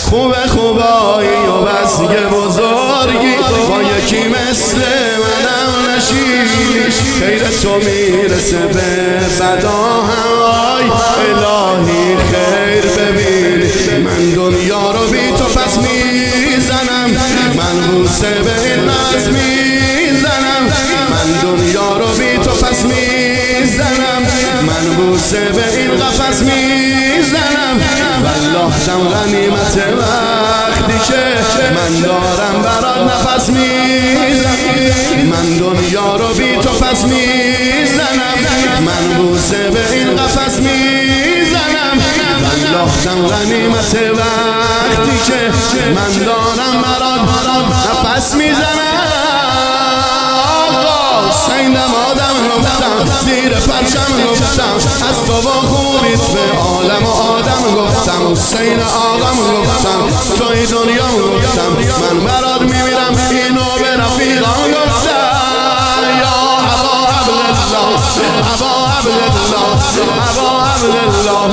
خوبایی و بس یه بزرگی با یکی مثل منم نشی خیر تو میرسه به بدا هم آی الهی خیر ببین من دنیا رو بی تو پس میزنم من بوسه به این ناز میزنم من دنیا رو بی تو پس میزنم من بوسه به این قفس میزنم والله دم غنیمت وقتی که من دارم برات نفس میزنم من دنیا رو بی تو پس میزنم من بوسه به این قفس میزنم والله دم غنیمت وقتی که من دارم برات نفس میزنم سیندم آدم گفتم زیر پرچم گفتم از تو با خوبیت به عالم و آدم گفتم حسین آقام گفتم توی دنیا گفتم من برات میمیرم اینو به رفیقان گفتم یا ابا عبدالله ابا عبدالله ابا عبدالله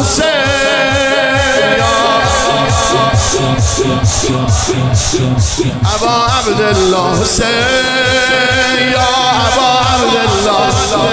ابا عبدالله حسین یا ابا عبدالله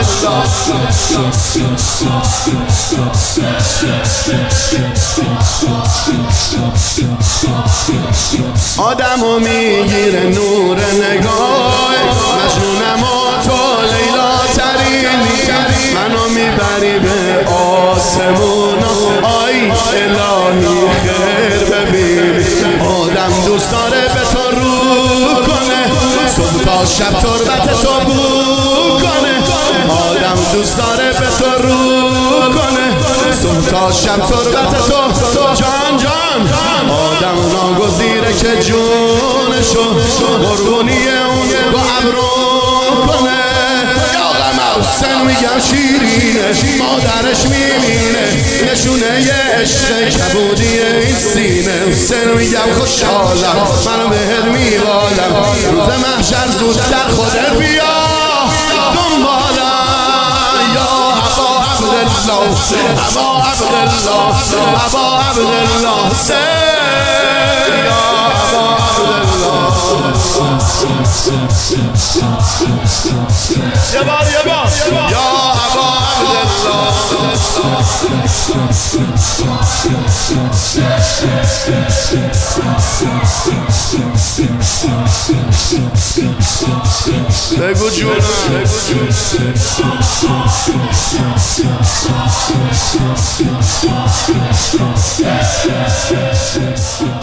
آدمو میگیره نور نگاه مجنونم و تو لیلا ترینی منو میبری به آسمون آی الهی خیر ببین آدم دوست داره به تو رو کنه صبح تا شب تربت تو بو کنه آدم دوست داره به تو رو کنه صبح تا شب تربت تو جان جان آدم ناگزیره که جونشو قربونی اون با ابرو کنه حسین میگم شیرینه مادرش میبینه نشونه یه عشق کبودی این سینه حسین میگم خوشحالم من بهت میبالم روز محشر زودتر خودت بیا دنبالم یا ابا عبدالله ابا عبدالله ابا عبدالله حسین یا ابا عبدالله یه بار یا ابا عبدالله بگو جونم بگو